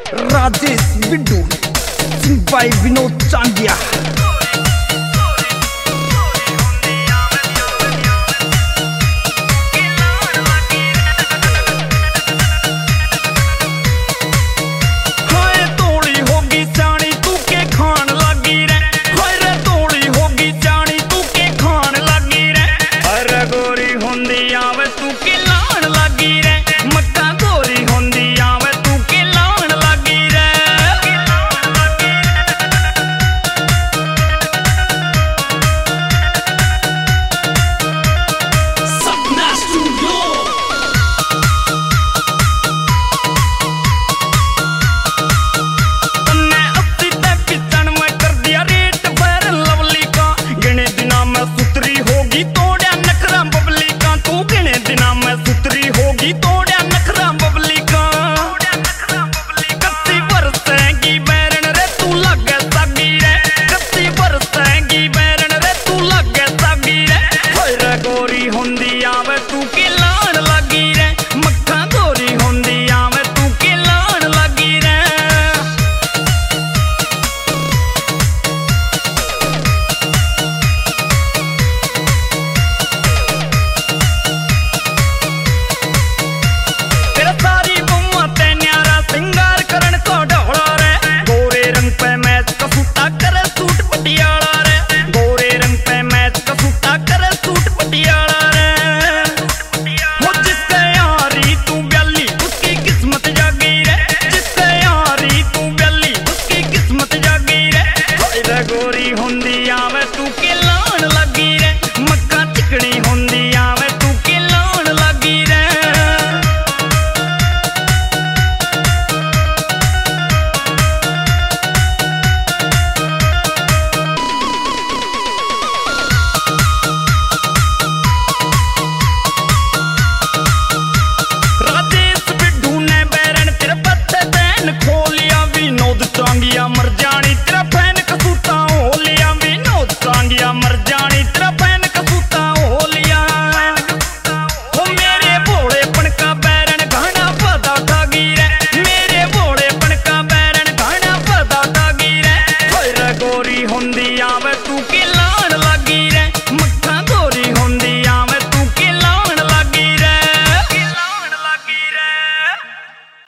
राजेश बिड्डू सिंह भाई विनोद चांदिया। मर जानी तेरा फैन कसूता हो लिया, विनोद चांदिया मर जानी तेरा फैन कसूता हो लिया। हो मेरे भोलेपन का बैरन घाना पता ठागी रे, मेरे भोलेपन का बैरन घाना पता ठागी रे। गोरी होंदी